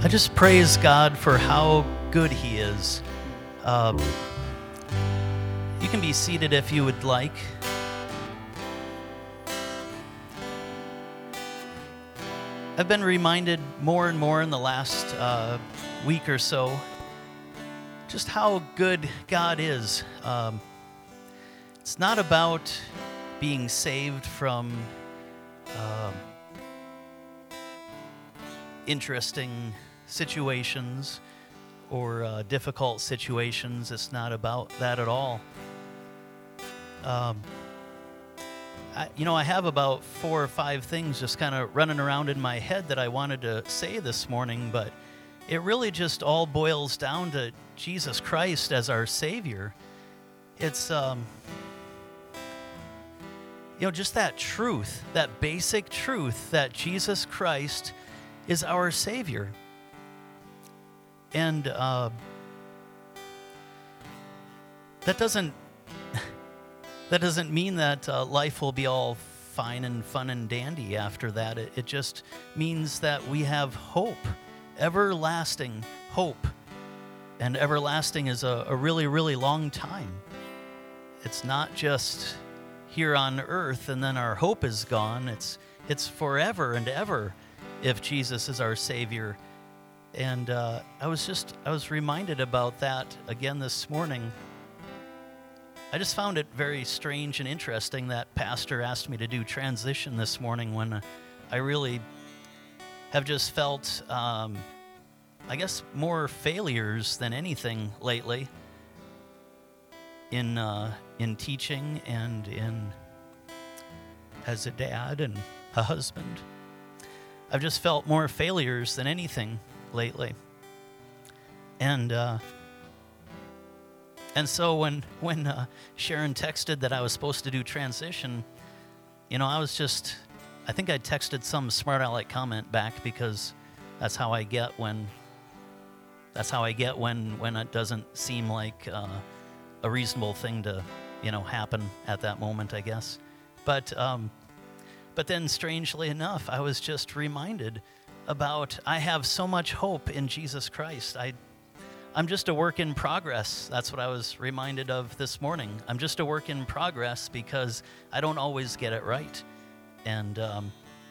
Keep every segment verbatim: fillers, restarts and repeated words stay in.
I just praise God for how good He is. Um, you can be seated if you would like. I've been reminded more and more in the last uh, week or so just how good God is. Um, it's not about being saved from um, interesting situations or uh, difficult situations. It's not about that at all. Um, I, you know, I have about four or five things just kind of running around in my head that I wanted to say this morning, but it really just all boils down to Jesus Christ as our Savior. It's, um, you know, just that truth, that basic truth that Jesus Christ is our Savior. And uh, that doesn't that doesn't mean that uh, life will be all fine and fun and dandy after that. It, it just means that we have hope, everlasting hope. And everlasting is a, a really, really long time. It's not just here on earth and then our hope is gone. It's it's forever and ever if Jesus is our Savior. And uh, I was just, I was reminded about that again this morning. I just found it very strange and interesting that Pastor asked me to do transition this morning when uh, I really have just felt, um, I guess, more failures than anything lately in uh, in teaching and in as a dad and a husband. I've just felt more failures than anything lately. And uh, and so when when uh, Sharon texted that I was supposed to do transition, you know, I was just, I think I texted some smart aleck comment back because that's how I get when, that's how I get when, when it doesn't seem like uh, a reasonable thing to, you know, happen at that moment, I guess. But um, but then strangely enough, I was just reminded about I have so much hope in Jesus Christ. I, I'm just a work in progress. That's what I was reminded of this morning. I'm just a work in progress because I don't always get it right. And um,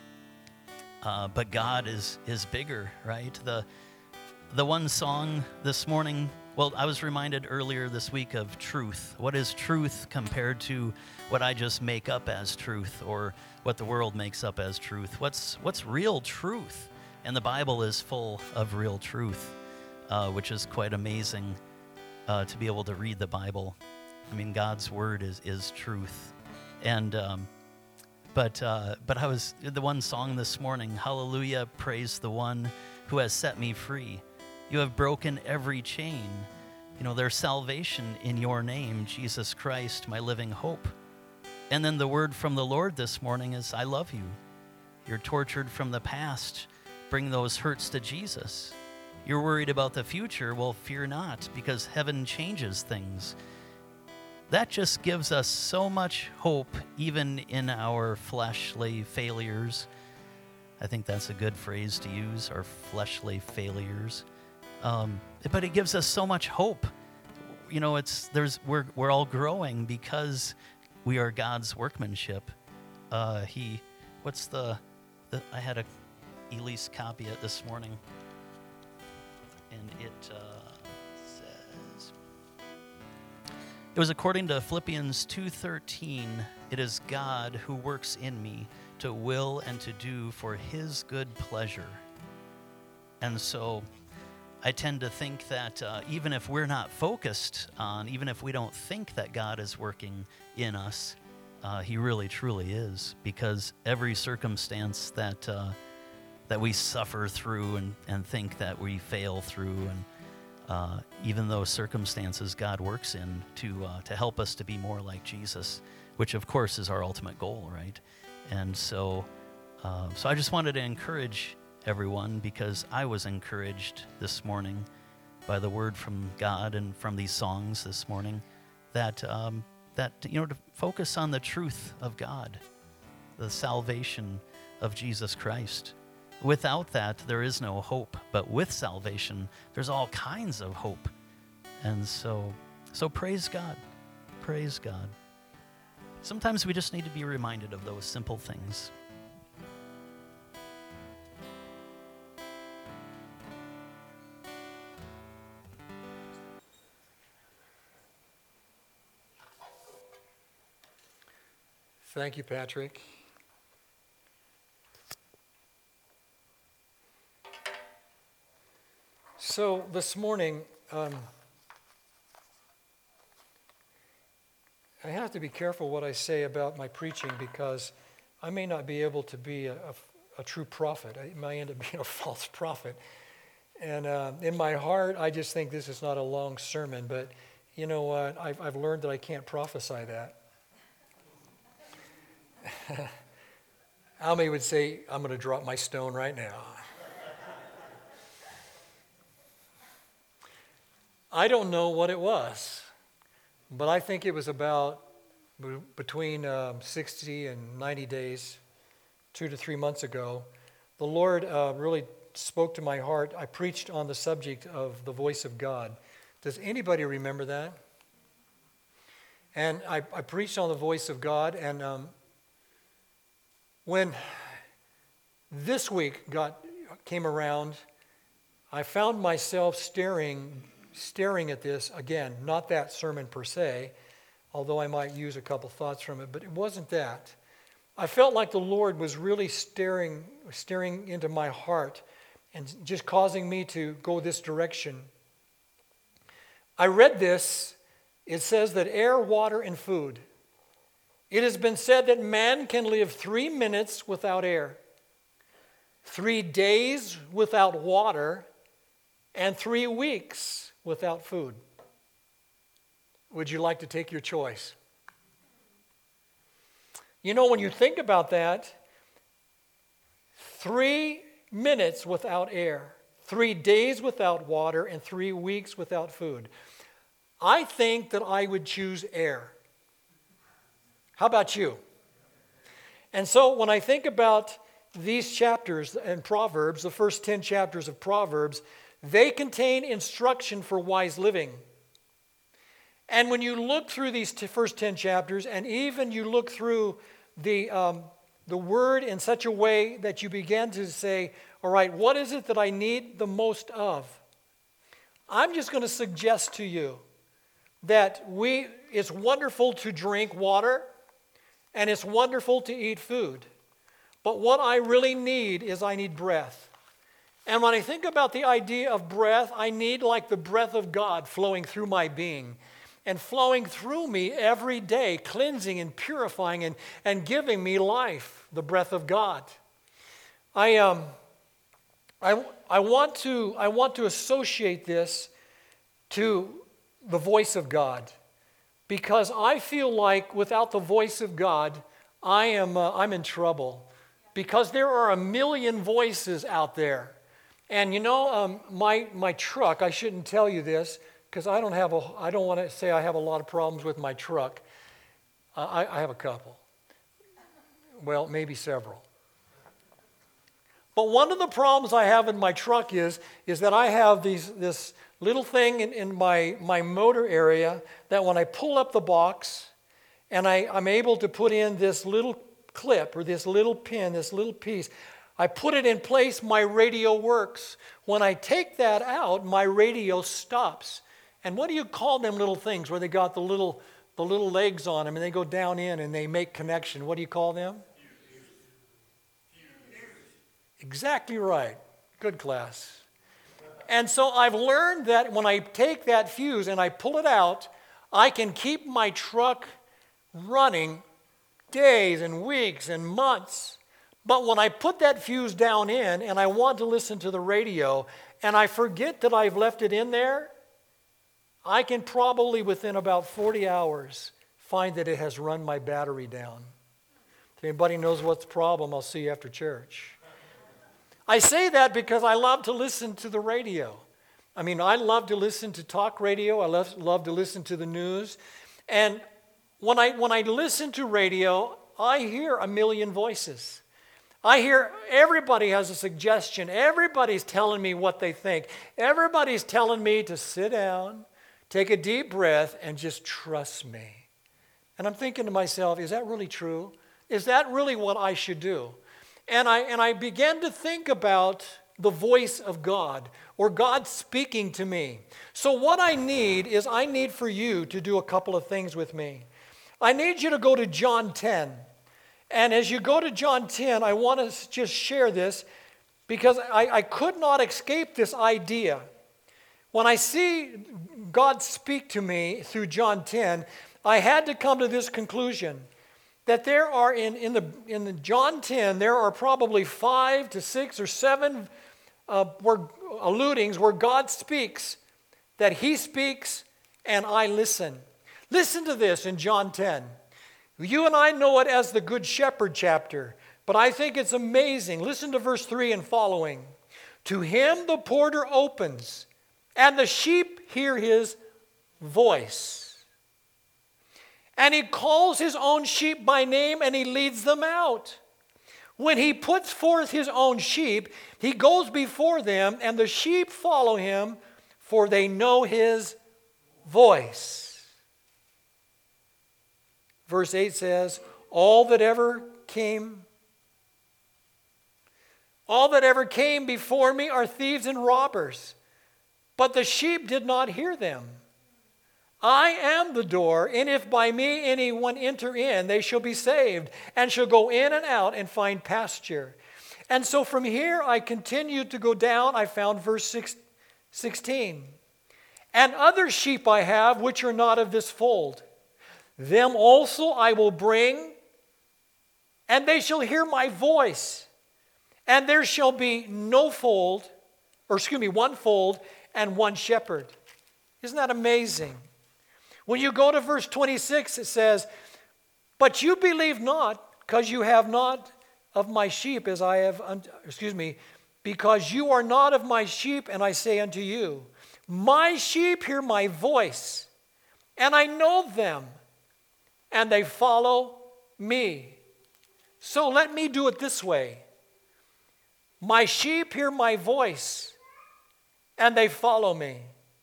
uh, but God is is bigger, right? The the one song this morning, well, I was reminded earlier this week of truth. What is truth compared to what I just make up as truth or what the world makes up as truth? What's what's real truth? And the Bible is full of real truth, uh, which is quite amazing uh, to be able to read the Bible. I mean, God's word is is truth. And um, but uh, but I was the one song this morning. Hallelujah! Praise the one who has set me free. You have broken every chain. You know, there's salvation in your name, Jesus Christ, my living hope. And then the word from the Lord this morning is, I love you. You're tortured from the past. Bring those hurts to Jesus. You're worried about the future. Well, fear not, because heaven changes things. That just gives us so much hope, even in our fleshly failures. I think that's a good phrase to use, our fleshly failures. Um, but it gives us so much hope. You know, it's there's we're we're all growing because we are God's workmanship. Uh, he, what's the, the I had a Elise copy it this morning, and it uh, says it was according to Philippians two thirteen. It is God who works in me to will and to do for His good pleasure. And so I tend to think that uh, even if we're not focused on, even if we don't think that God is working in us, uh, He really truly is, because every circumstance that uh, that we suffer through and, and think that we fail through, and uh, even those circumstances God works in to uh, to help us to be more like Jesus, which of course is our ultimate goal, right? And so, uh, so I just wanted to encourage everyone, because I was encouraged this morning by the word from God and from these songs this morning, that um, that you know to focus on the truth of God, the salvation of Jesus Christ. Without that, there is no hope. But with salvation, there's all kinds of hope. And so, so praise God. Praise God. Sometimes we just need to be reminded of those simple things. Thank you, Patrick. So this morning, um, I have to be careful what I say about my preaching because I may not be able to be a, a, a true prophet. I might end up being a false prophet. And uh, in my heart, I just think this is not a long sermon, but you know what? I've, I've learned that I can't prophesy that. Almy would say, I'm going to drop my stone right now. I don't know what it was, but I think it was about b- between um, sixty and ninety days, two to three months ago. The Lord uh, really spoke to my heart. I preached on the subject of the voice of God. Does anybody remember that? And I, I preached on the voice of God, and um, when this week got came around, I found myself staring staring at this again, not that sermon per se, although I might use a couple thoughts from it, but it wasn't that. I felt like the Lord was really staring staring into my heart and just causing me to go this direction. I read this. It says that air, water, and food. It has been said that man can live three minutes without air, three days without water, and three weeks without food. Would you like to take your choice? You know, when you think about that, three minutes without air, three days without water, and three weeks without food. I think that I would choose air. How about you? And so when I think about these chapters in Proverbs, the first ten chapters of Proverbs, they contain instruction for wise living. And when you look through these t- first ten chapters, and even you look through the, um, the word in such a way that you begin to say, all right, what is it that I need the most of? I'm just going to suggest to you that we it's wonderful to drink water, and it's wonderful to eat food. But what I really need is I need breath. And when I think about the idea of breath, I need like the breath of God flowing through my being and flowing through me every day, cleansing and purifying and, and giving me life, the breath of God. I um I I want to I want to associate this to the voice of God, because I feel like without the voice of God, I am uh, I'm in trouble, because there are a million voices out there. And you know, um, my my truck, I shouldn't tell you this because I don't have a I don't want to say I have a lot of problems with my truck. Uh, I, I have a couple. Well, maybe several. But one of the problems I have in my truck is is that I have these this little thing in, in my, my motor area that when I pull up the box and I, I'm able to put in this little clip or this little pin, this little piece, I put it in place, my radio works. When I take that out, my radio stops. And what do you call them little things where they got the little the little legs on them and they go down in and they make connection? What do you call them? Exactly right. Good class. And so I've learned that when I take that fuse and I pull it out, I can keep my truck running days and weeks and months. But when I put that fuse down in and I want to listen to the radio and I forget that I've left it in there, I can probably within about forty hours find that it has run my battery down. If anybody knows what's the problem, I'll see you after church. I say that because I love to listen to the radio. I mean, I love to listen to talk radio. I love, love to listen to the news. And when I when I listen to radio, I hear a million voices. I hear everybody has a suggestion. Everybody's telling me what they think. Everybody's telling me to sit down, take a deep breath, and just trust me. And I'm thinking to myself, is that really true? Is that really what I should do? And I, and I began to think about the voice of God, or God speaking to me. So what I need is I need for you to do a couple of things with me. I need you to go to John ten. And as you go to John ten, I want to just share this because I, I could not escape this idea. When I see God speak to me through John ten, I had to come to this conclusion that there are in, in, the, in the John ten, there are probably five to six or seven uh, where, alludings where God speaks, that he speaks and I listen. Listen to this in John ten. You and I know it as the Good Shepherd chapter, but I think it's amazing. Listen to verse three and following. To him the porter opens, and the sheep hear his voice. And he calls his own sheep by name, and he leads them out. When he puts forth his own sheep, he goes before them, and the sheep follow him, for they know his voice. Verse eight says, all that ever came, all that ever came before me are thieves and robbers, but the sheep did not hear them. I am the door, and if by me anyone enter in, they shall be saved, and shall go in and out and find pasture. And so from here I continued to go down. I found verse sixteen. And other sheep I have, which are not of this fold. Them also I will bring, and they shall hear my voice. And there shall be no fold, or excuse me, one fold and one shepherd. Isn't that amazing? When you go to verse twenty-six, it says, but you believe not, because you have not of my sheep as I have, un- excuse me, because you are not of my sheep, and I say unto you, my sheep hear my voice, and I know them, and they follow me. So let me do it this way. My sheep hear my voice, and they follow me.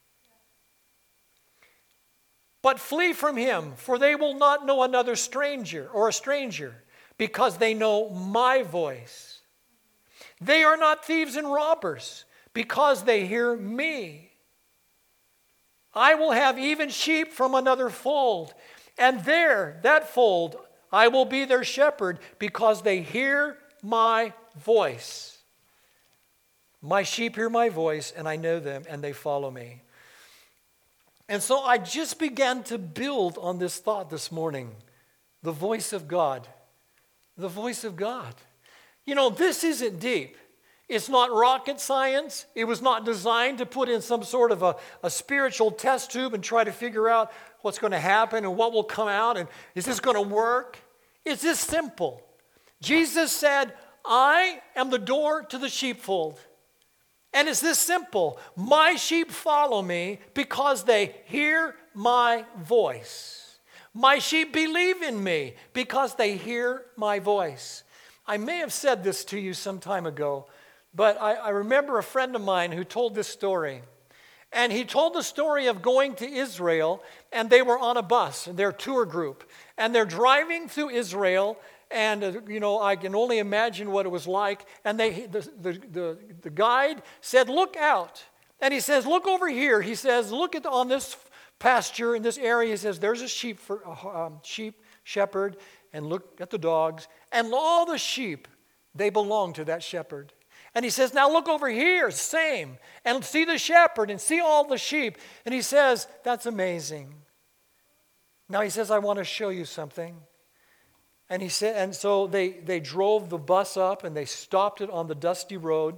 But flee from him, for they will not know another stranger or a stranger, because they know my voice. They are not thieves and robbers, because they hear me. I will have even sheep from another fold, and there, that fold, I will be their shepherd, because they hear my voice. My sheep hear my voice, and I know them, and they follow me. And so I just began to build on this thought this morning. The voice of God. The voice of God. You know, this isn't deep. It's not rocket science. It was not designed to put in some sort of a, a spiritual test tube and try to figure out what's going to happen and what will come out and is this going to work? It's this simple. Jesus said, I am the door to the sheepfold. And it's this simple. My sheep follow me because they hear my voice. My sheep believe in me because they hear my voice. I may have said this to you some time ago, but I, I remember a friend of mine who told this story. And he told the story of going to Israel, and they were on a bus, their tour group. And they're driving through Israel, and, uh, you know, I can only imagine what it was like. And they, the, the, the, the guide said, look out. And he says, look over here. He says, look at the, on this pasture in this area. He says, there's a sheep, for, uh, um, sheep shepherd, and look at the dogs. And all the sheep, they belong to that shepherd. And he says, now look over here, same, and see the shepherd and see all the sheep. And he says, that's amazing. Now he says, I want to show you something. And he said, and so they, they drove the bus up and they stopped it on the dusty road.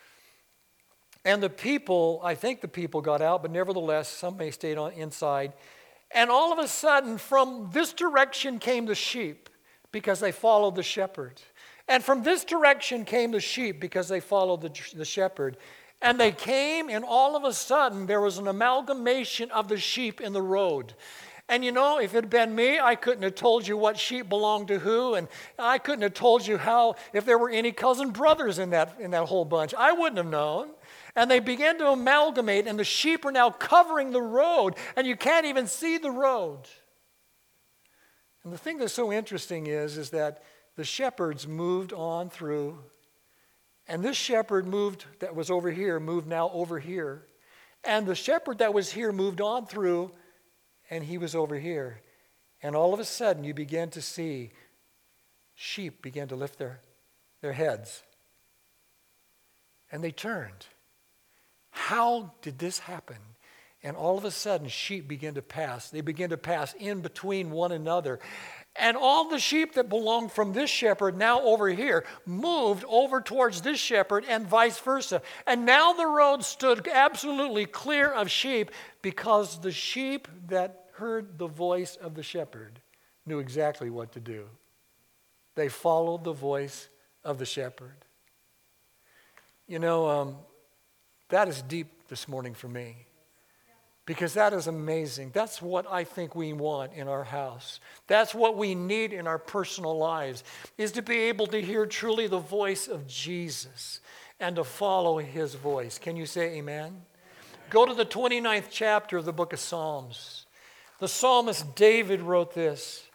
And the people, I think the people got out, but nevertheless, some may stayed on inside. And all of a sudden, from this direction came the sheep because they followed the shepherd. And from this direction came the sheep because they followed the, the shepherd. And they came, and all of a sudden, there was an amalgamation of the sheep in the road. And you know, if it had been me, I couldn't have told you what sheep belonged to who, and I couldn't have told you how, if there were any cousin brothers in that, in that whole bunch. I wouldn't have known. And they began to amalgamate, and the sheep are now covering the road, and you can't even see the road. And the thing that's so interesting is, is that the shepherds moved on through, and this shepherd moved, that was over here, moved now over here. And the shepherd that was here moved on through, and he was over here. And all of a sudden, you began to see sheep begin to lift their, their heads. And they turned. How did this happen? And all of a sudden, sheep began to pass. They began to pass in between one another. And all the sheep that belonged from this shepherd now over here moved over towards this shepherd and vice versa. And now the road stood absolutely clear of sheep because the sheep that heard the voice of the shepherd knew exactly what to do. They followed the voice of the shepherd. You know, um, that is deep this morning for me. Because that is amazing. That's what I think we want in our house. That's what we need in our personal lives, is to be able to hear truly the voice of Jesus and to follow his voice. Can you say amen? Go to the twenty-ninth chapter of the book of Psalms. The psalmist David wrote this.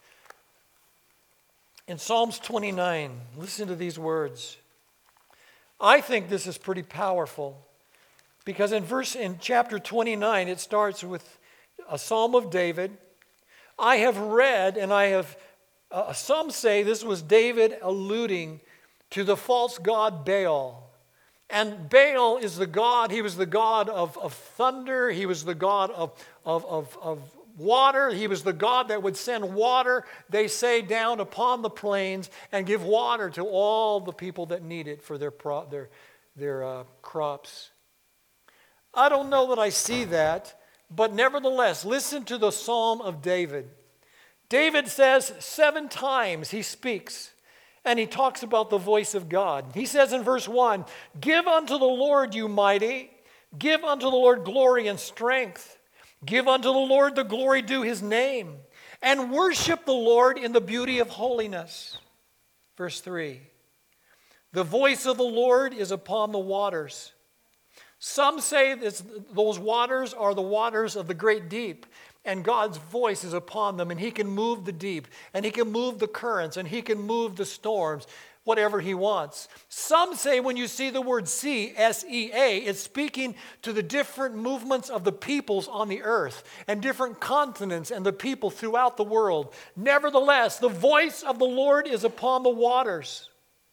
In Psalms twenty-nine, listen to these words. I think this is pretty powerful. Because in verse in chapter twenty-nine, it starts with a psalm of David. I have read, and I have, uh, some say this was David alluding to the false god Baal. And Baal is the god, he was the god of, of thunder, he was the god of, of, of, of water, he was the god that would send water, they say, down upon the plains and give water to all the people that need it for their, pro, their, their uh, crops. I don't know that I see that, but nevertheless, listen to the Psalm of David. David says seven times he speaks, and he talks about the voice of God. He says in verse one, give unto the Lord, you mighty, give unto the Lord glory and strength. Give unto the Lord the glory due his name, and worship the Lord in the beauty of holiness. Verse three, the voice of the Lord is upon the waters. Some say this, those waters are the waters of the great deep, and God's voice is upon them, and he can move the deep, and he can move the currents, and he can move the storms, whatever he wants. Some say when you see the word sea, S E A, it's speaking to the different movements of the peoples on the earth, and different continents and the people throughout the world. Nevertheless, the voice of the Lord is upon the waters.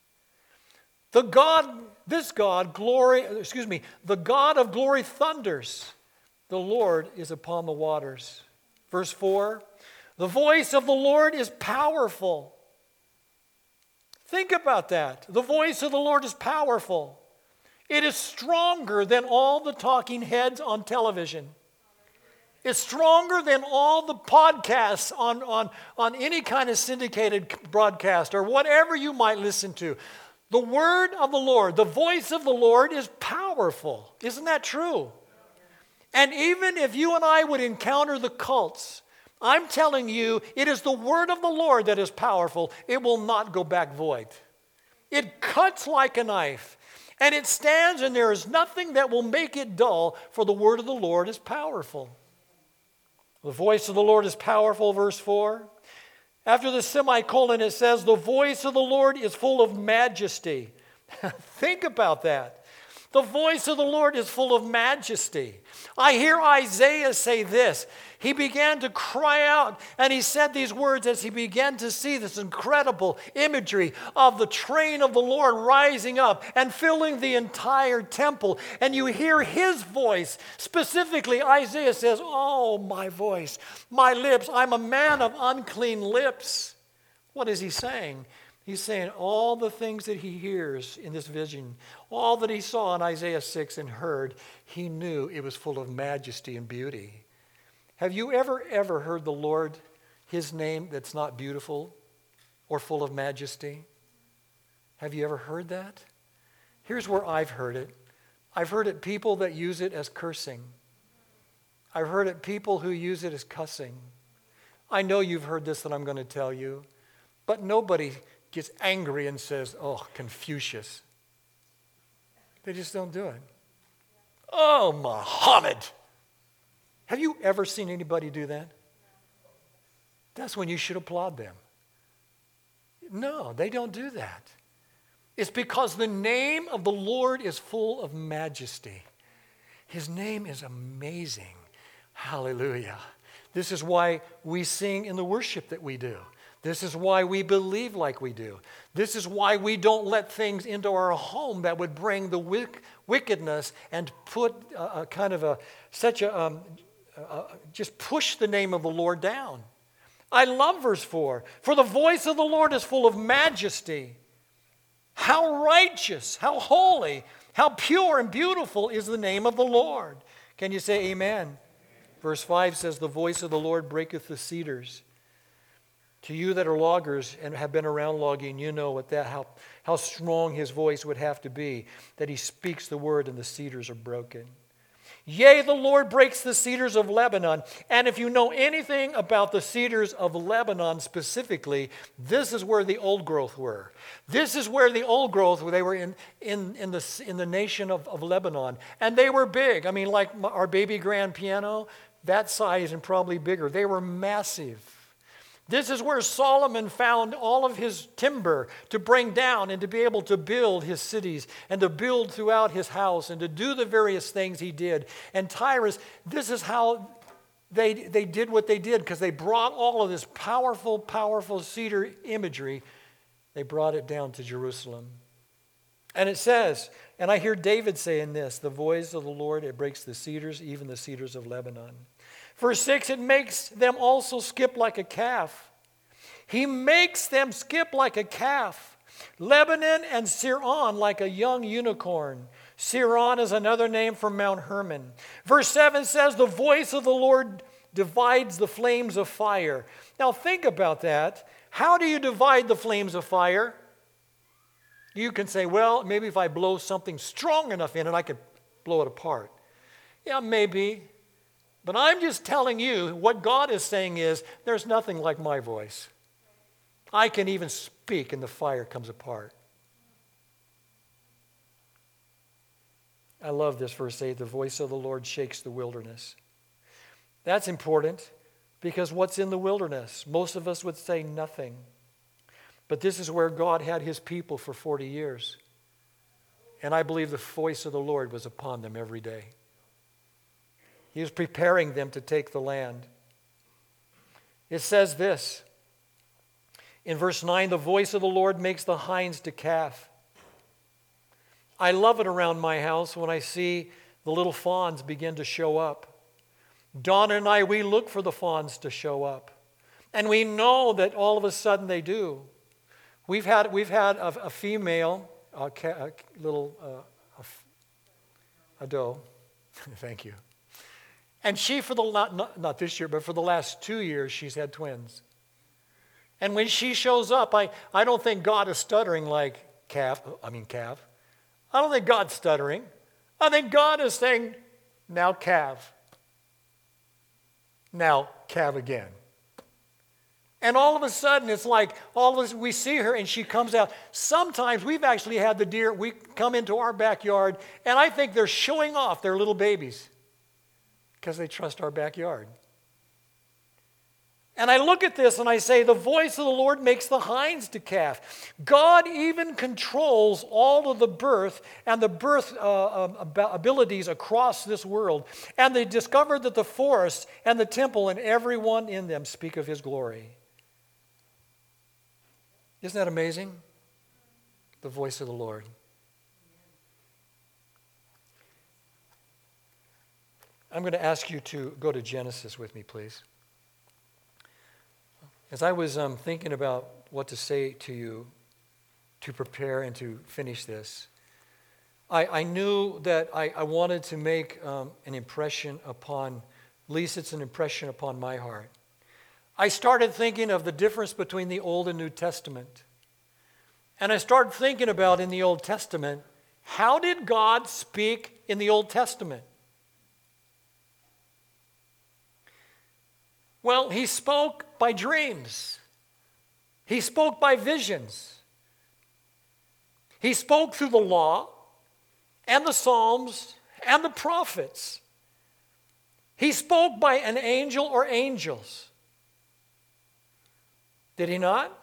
The God, this God, glory, excuse me, the God of glory thunders. The Lord is upon the waters. Verse four, the voice of the Lord is powerful. Think about that. The voice of the Lord is powerful. It is stronger than all the talking heads on television. It's stronger than all the podcasts on, on, on any kind of syndicated broadcast or whatever you might listen to. The word of the Lord, the voice of the Lord is powerful. Isn't that true? And even if you and I would encounter the cults, I'm telling you, it is the word of the Lord that is powerful. It will not go back void. It cuts like a knife, and it stands, and there is nothing that will make it dull, for the word of the Lord is powerful. The voice of the Lord is powerful, verse four. After the semicolon, it says, the voice of the Lord is full of majesty. Think about that. The voice of the Lord is full of majesty. I hear Isaiah say this. He began to cry out, and he said these words as he began to see this incredible imagery of the train of the Lord rising up and filling the entire temple. And you hear his voice. Specifically, Isaiah says, oh, my voice, my lips, I'm a man of unclean lips. What is he saying? He's saying all the things that he hears in this vision, all that he saw in Isaiah six and heard, he knew it was full of majesty and beauty. Have you ever, ever heard the Lord, his name, that's not beautiful or full of majesty? Have you ever heard that? Here's where I've heard it. I've heard it people that use it as cursing. I've heard it people who use it as cussing. I know you've heard this that I'm going to tell you, but nobody gets angry and says, oh, Confucius. They just don't do it. Oh, Muhammad. Have you ever seen anybody do that? That's when you should applaud them. No, they don't do that. It's because the name of the Lord is full of majesty. His name is amazing. Hallelujah. This is why we sing in the worship that we do. This is why we believe like we do. This is why we don't let things into our home that would bring the wick, wickedness and put a, a kind of a, such a, um, a, just push the name of the Lord down. I love verse four. For the voice of the Lord is full of majesty. How righteous, how holy, how pure and beautiful is the name of the Lord. Can you say amen? Verse five says, the voice of the Lord breaketh the cedars. To you that are loggers and have been around logging, you know what that how, how strong his voice would have to be, that he speaks the word and the cedars are broken. Yea, the Lord breaks the cedars of Lebanon. And if you know anything about the cedars of Lebanon specifically, this is where the old growth were. This is where the old growth, where they were in, in, in, the, in the nation of, of Lebanon. And they were big. I mean, like our baby grand piano, that size and probably bigger. They were massive. This is where Solomon found all of his timber to bring down and to be able to build his cities and to build throughout his house and to do the various things he did. And Tyrus, this is how they, they did what they did, because they brought all of this powerful, powerful cedar imagery. They brought it down to Jerusalem. And it says, and I hear David saying this, the voice of the Lord, it breaks the cedars, even the cedars of Lebanon. Verse six, it makes them also skip like a calf. He makes them skip like a calf. Lebanon and Sirion like a young unicorn. Sirion is another name for Mount Hermon. Verse seven says, the voice of the Lord divides the flames of fire. Now think about that. How do you divide the flames of fire? You can say, well, maybe if I blow something strong enough in it, I could blow it apart. Yeah, maybe. But I'm just telling you, what God is saying is, there's nothing like my voice. I can even speak and the fire comes apart. I love this verse eight, the voice of the Lord shakes the wilderness. That's important, because what's in the wilderness? Most of us would say nothing. But this is where God had his people for forty years. And I believe the voice of the Lord was upon them every day. He was preparing them to take the land. It says this, in verse nine, the voice of the Lord makes the hinds to calf. I love it around my house when I see the little fawns begin to show up. Donna and I, we look for the fawns to show up. And we know that all of a sudden they do. We've had, we've had a, a female, a, a little, uh, a, a doe, thank you. And she, for the not, not this year, but for the last two years, she's had twins. And when she shows up, I, I don't think God is stuttering like calf, I mean calf. I don't think God's stuttering. I think God is saying, now calf. Now calf again. And all of a sudden, it's like, all of us, we see her and she comes out. Sometimes we've actually had the deer, we come into our backyard, and I think they're showing off their little babies, because they trust our backyard. And I look at this and I say, the voice of the Lord makes the hinds to calf. God even controls all of the birth and the birth uh, abilities across this world. And they discovered that the forest and the temple and everyone in them speak of his glory. Isn't that amazing? The voice of the Lord. I'm going to ask you to go to Genesis with me, please. As I was um, thinking about what to say to you to prepare and to finish this, I, I knew that I, I wanted to make um, an impression upon, at least it's an impression upon my heart. I started thinking of the difference between the Old and New Testament. And I started thinking about in the Old Testament, how did God speak in the Old Testament? Well, he spoke by dreams. He spoke by visions. He spoke through the law and the Psalms and the prophets. He spoke by an angel or angels. Did he not?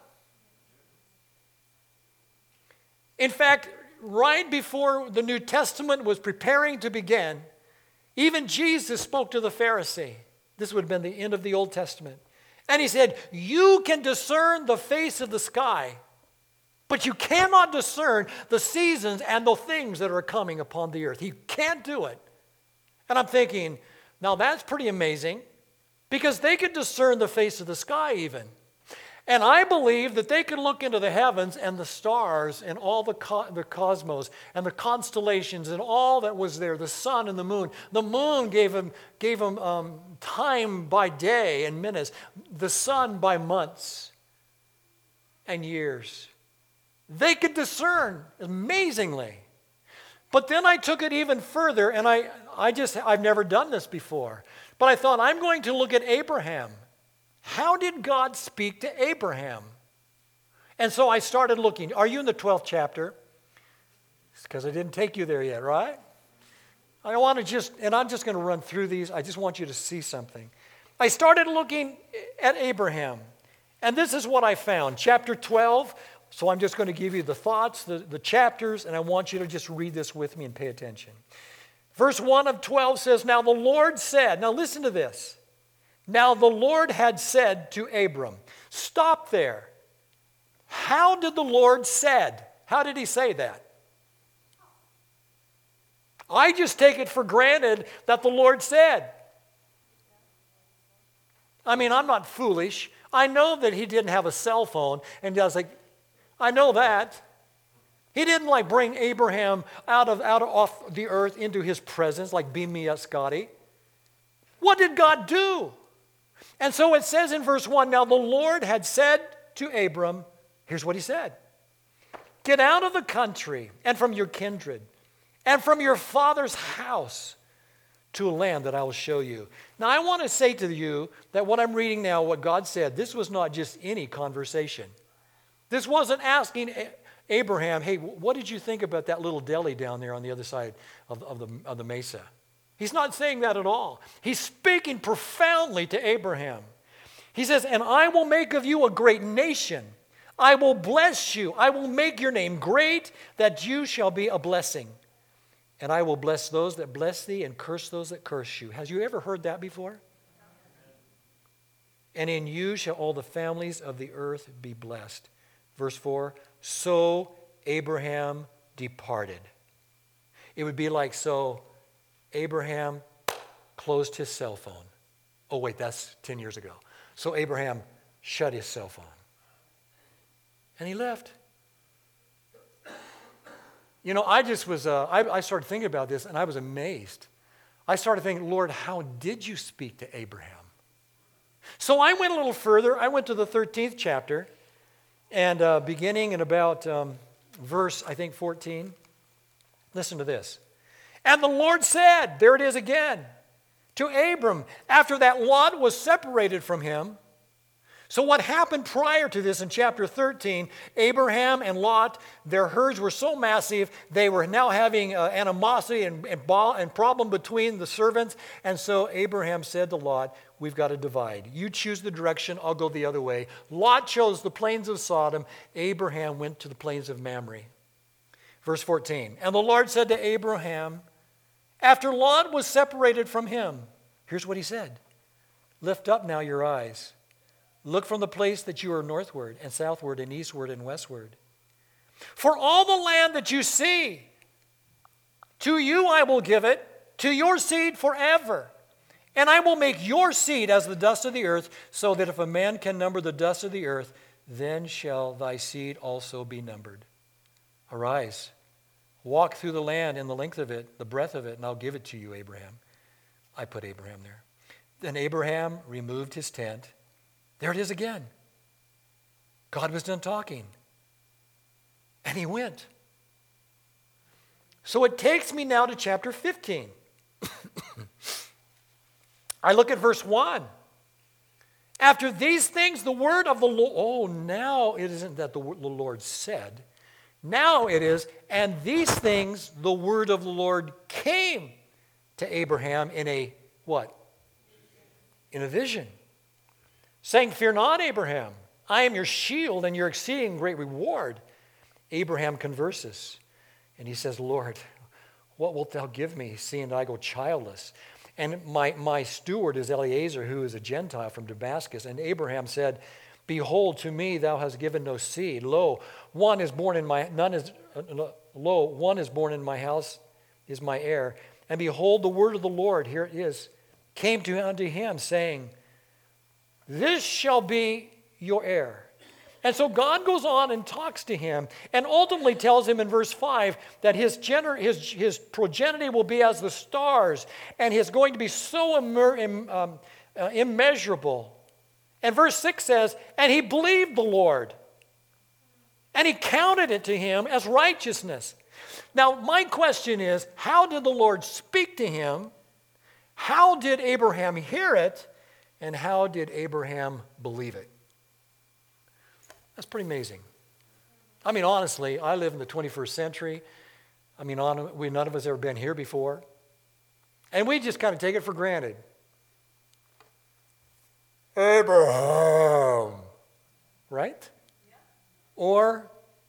In fact, right before the New Testament was preparing to begin, even Jesus spoke to the Pharisee. This would have been the end of the Old Testament. And he said, you can discern the face of the sky, but you cannot discern the seasons and the things that are coming upon the earth. You can't do it. And I'm thinking, now that's pretty amazing, because they could discern the face of the sky even. And I believe that they could look into the heavens and the stars and all the, co- the cosmos and the constellations and all that was there, the sun and the moon. The moon gave them, gave them um, time by day and minutes, the sun by months and years. They could discern amazingly. But then I took it even further, and I, I just, I've never done this before. But I thought, I'm going to look at Abraham. How did God speak to Abraham? And so I started looking. Are you in the twelfth chapter? It's because I didn't take you there yet, right? I want to just, and I'm just going to run through these. I just want you to see something. I started looking at Abraham, and this is what I found. Chapter twelve, so I'm just going to give you the thoughts, the, the chapters, and I want you to just read this with me and pay attention. Verse one of twelve says, now the Lord said, now listen to this. Now the Lord had said to Abram, stop there. How did the Lord said? How did he say that? I just take it for granted that the Lord said. I mean, I'm not foolish. I know that he didn't have a cell phone, and I was like, I know that. He didn't like bring Abraham out of out of off the earth into his presence, like beam me up, Scotty. What did God do? And so it says in verse one, now the Lord had said to Abram, here's what he said. Get out of the country and from your kindred and from your father's house to a land that I will show you. Now I want to say to you that what I'm reading now, what God said, this was not just any conversation. This wasn't asking Abraham, hey, what did you think about that little deli down there on the other side of, of, the, of the mesa? He's not saying that at all. He's speaking profoundly to Abraham. He says, and I will make of you a great nation. I will bless you. I will make your name great, that you shall be a blessing. And I will bless those that bless thee and curse those that curse you. Has you ever heard that before? And in you shall all the families of the earth be blessed. Verse four, so Abraham departed. It would be like, so Abraham closed his cell phone. Oh, wait, that's ten years ago. So Abraham shut his cell phone. And he left. You know, I just was, uh, I, I started thinking about this, and I was amazed. I started thinking, Lord, how did you speak to Abraham? So I went a little further. I went to the thirteenth chapter, and uh, beginning in about um, verse, I think, fourteen. Listen to this. And the Lord said, there it is again, to Abram, after that Lot was separated from him. So what happened prior to this in chapter thirteen, Abraham and Lot, their herds were so massive, they were now having uh, animosity and, and, and problem between the servants. And so Abraham said to Lot, we've got to divide. You choose the direction, I'll go the other way. Lot chose the plains of Sodom. Abraham went to the plains of Mamre. Verse fourteen, and the Lord said to Abraham, after Lot was separated from him, here's what he said. Lift up now your eyes. Look from the place that you are northward and southward and eastward and westward. For all the land that you see, to you I will give it, to your seed forever. And I will make your seed as the dust of the earth, so that if a man can number the dust of the earth, then shall thy seed also be numbered. Arise, walk through the land in the length of it, the breadth of it, and I'll give it to you, Abraham. I put Abraham there. Then Abraham removed his tent. There it is again. God was done talking. And he went. So it takes me now to chapter fifteen. I look at verse one. After these things, the word of the Lord, oh, now it isn't that the Lord said. Now it is, and these things, the word of the Lord came to Abraham in a, what? In a vision. Saying, fear not, Abraham. I am your shield and your exceeding great reward. Abraham converses, and he says, Lord, what wilt thou give me, seeing that I go childless? And my, my steward is Eliezer, who is a Gentile from Damascus. And Abraham said, behold, to me thou hast given no seed. Lo, one is born in my none is uh, lo, one is born in my house, is my heir. And behold, the word of the Lord, here it is, came to unto him, saying, this shall be your heir. And so God goes on and talks to him and ultimately tells him in verse five that his, gener- his, his progeny will be as the stars and he's going to be so immer- im- um, uh, immeasurable. And verse six says, and he believed the Lord and he counted it to him as righteousness. Now, my question is, how did the Lord speak to him? How did Abraham hear it? And how did Abraham believe it? That's pretty amazing. I mean, honestly, I live in the twenty-first century. I mean, on, we, none of us ever been here before. And we just kind of take it for granted. Abraham. Right? Yeah. Or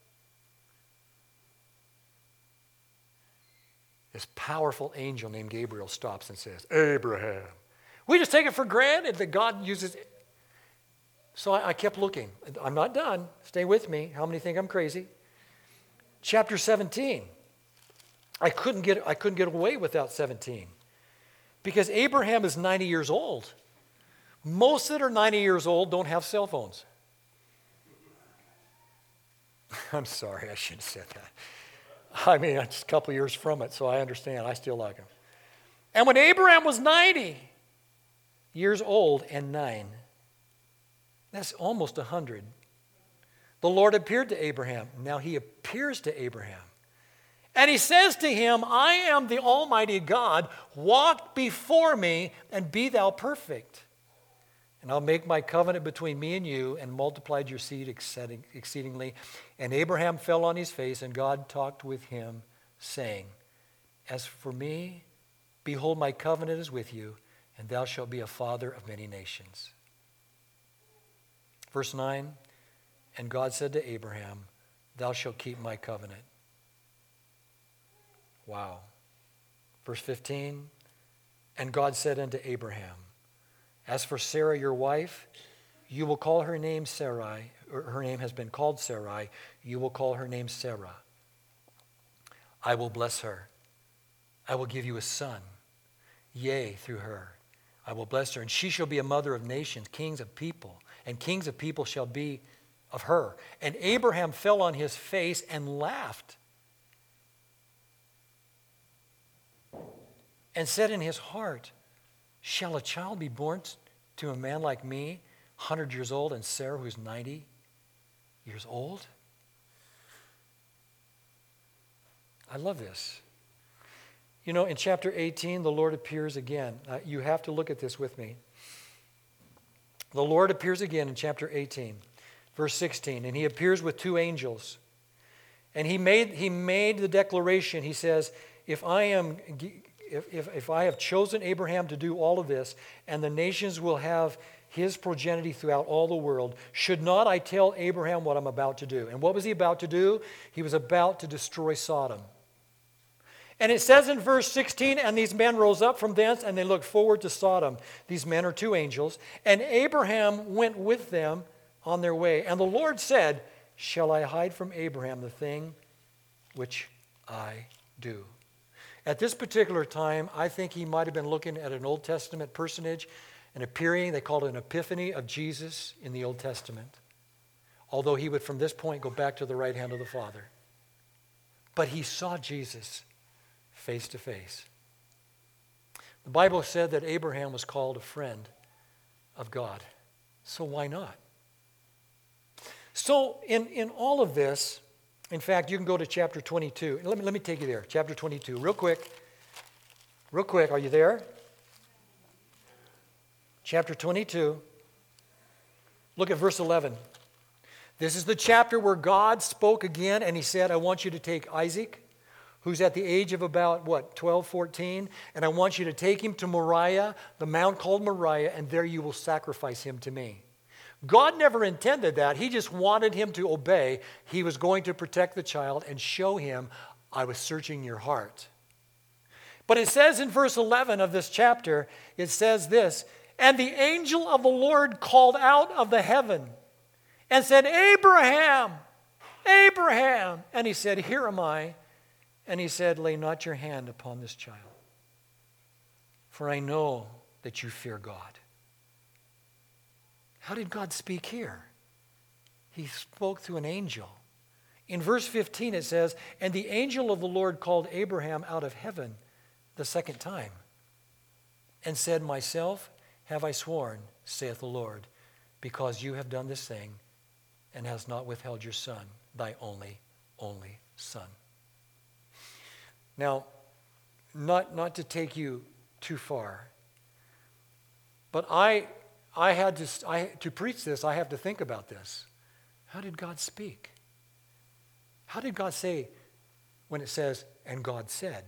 this powerful angel named Gabriel stops and says, Abraham. We just take it for granted that God uses it. So I, I kept looking. I'm not done. Stay with me. How many think I'm crazy? Chapter seventeen. I couldn't get, I couldn't get away without seventeen. Because Abraham is ninety years old. Most that are ninety years old don't have cell phones. I'm sorry, I shouldn't have said that. I mean, I'm just a couple of years from it, so I understand. I still like him. And when Abraham was ninety years old and nine, that's almost one hundred, the Lord appeared to Abraham. Now he appears to Abraham. And he says to him, I am the Almighty God. Walk before me and be thou perfect. And I'll make my covenant between me and you and multiplied your seed exceedingly. And Abraham fell on his face, and God talked with him, saying, as for me, behold, my covenant is with you, and thou shalt be a father of many nations. Verse nine, and God said to Abraham, thou shalt keep my covenant. Wow. Verse fifteen, and God said unto Abraham, as for Sarah your wife, you will call her name Sarai, or her name has been called Sarai, you will call her name Sarah. I will bless her. I will give you a son. Yea, through her. I will bless her, and she shall be a mother of nations, kings of people, and kings of people shall be of her. And Abraham fell on his face and laughed, and said in his heart, shall a child be born to a man like me, one hundred years old, and Sarah who's ninety years old? I love this. You know, in chapter eighteen, the Lord appears again. Uh, you have to look at this with me. The Lord appears again in chapter eighteen, verse sixteen, and he appears with two angels. And he made, he made the declaration. He says, if I am... If, if, if I have chosen Abraham to do all of this, and the nations will have his progeny throughout all the world, should not I tell Abraham what I'm about to do? And what was he about to do? He was about to destroy Sodom. And it says in verse sixteen, and these men rose up from thence, and they looked forward to Sodom. These men are two angels. And Abraham went with them on their way. And the Lord said, shall I hide from Abraham the thing which I do? At this particular time, I think he might have been looking at an Old Testament personage, an appearing, they called it an epiphany of Jesus in the Old Testament. Although he would from this point go back to the right hand of the Father. But he saw Jesus face to face. The Bible said that Abraham was called a friend of God. So why not? So in, in all of this, in fact, you can go to chapter twenty-two. Let me, let me take you there. Chapter twenty-two, real quick. Real quick, are you there? Chapter twenty-two. Look at verse eleven. This is the chapter where God spoke again, and he said, I want you to take Isaac, who's at the age of about, what, twelve, fourteen, and I want you to take him to Moriah, the mount called Moriah, and there you will sacrifice him to me. God never intended that. He just wanted him to obey. He was going to protect the child and show him, I was searching your heart. But it says in verse eleven of this chapter, it says this, and the angel of the Lord called out of the heaven and said, Abraham, Abraham. And he said, here am I. And he said, lay not your hand upon this child, for I know that you fear God. How did God speak here? He spoke through an angel. In verse fifteen it says, and the angel of the Lord called Abraham out of heaven the second time and said, myself have I sworn, saith the Lord, because you have done this thing and hast not withheld your son, thy only, only son. Now, not, not to take you too far, but I, I had to, I, to preach this, I have to think about this. How did God speak? How did God say when it says, and God said?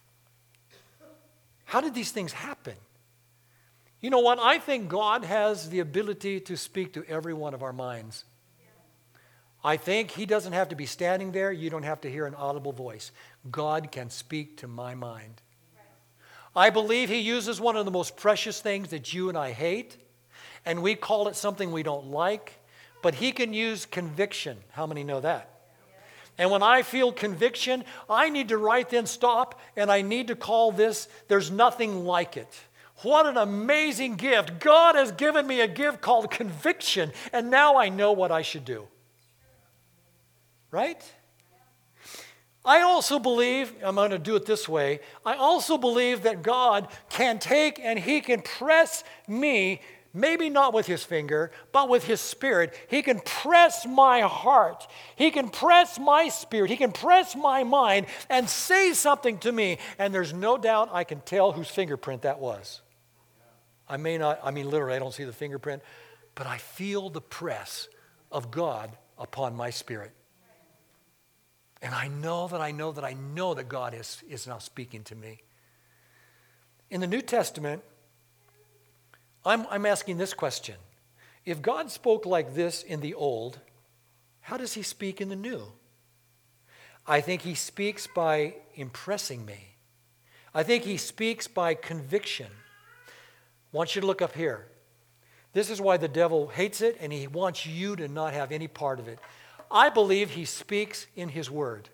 How did these things happen? You know what? I think God has the ability to speak to every one of our minds. I think he doesn't have to be standing there. You don't have to hear an audible voice. God can speak to my mind. I believe he uses one of the most precious things that you and I hate, and we call it something we don't like, but he can use conviction. How many know that? And when I feel conviction, I need to right then stop, and I need to call this, there's nothing like it. What an amazing gift. God has given me a gift called conviction, and now I know what I should do. Right? I also believe, I'm going to do it this way, I also believe that God can take and he can press me, maybe not with his finger, but with his spirit. He can press my heart. He can press my spirit. He can press my mind and say something to me. And there's no doubt I can tell whose fingerprint that was. I may not, I mean literally I don't see the fingerprint, but I feel the press of God upon my spirit. And I know that I know that I know that God is, is now speaking to me. In the New Testament, I'm, I'm asking this question. If God spoke like this in the Old, how does he speak in the New? I think he speaks by impressing me. I think he speaks by conviction. I want you to look up here. This is why the devil hates it, and he wants you to not have any part of it. I believe he speaks in his word.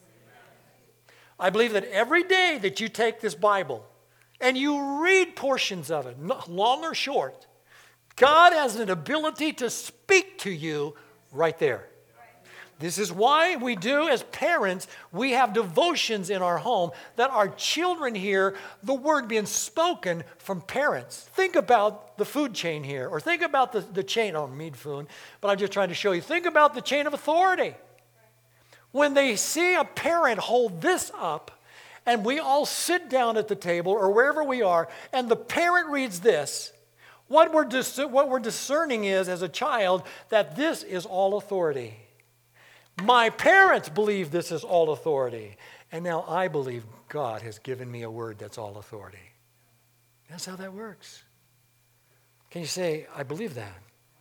I believe that every day that you take this Bible and you read portions of it, long or short, God has an ability to speak to you right there. This is why we do, as parents, we have devotions in our home that our children hear the word being spoken from parents. Think about the food chain here, or think about the, the chain, oh, meat food, but I'm just trying to show you. Think about the chain of authority. When they see a parent hold this up, and we all sit down at the table or wherever we are, and the parent reads this, what we're, dis- what we're discerning is, as a child, that this is all authority. My parents believe this is all authority. And now I believe God has given me a word that's all authority. That's how that works. Can you say, I believe that?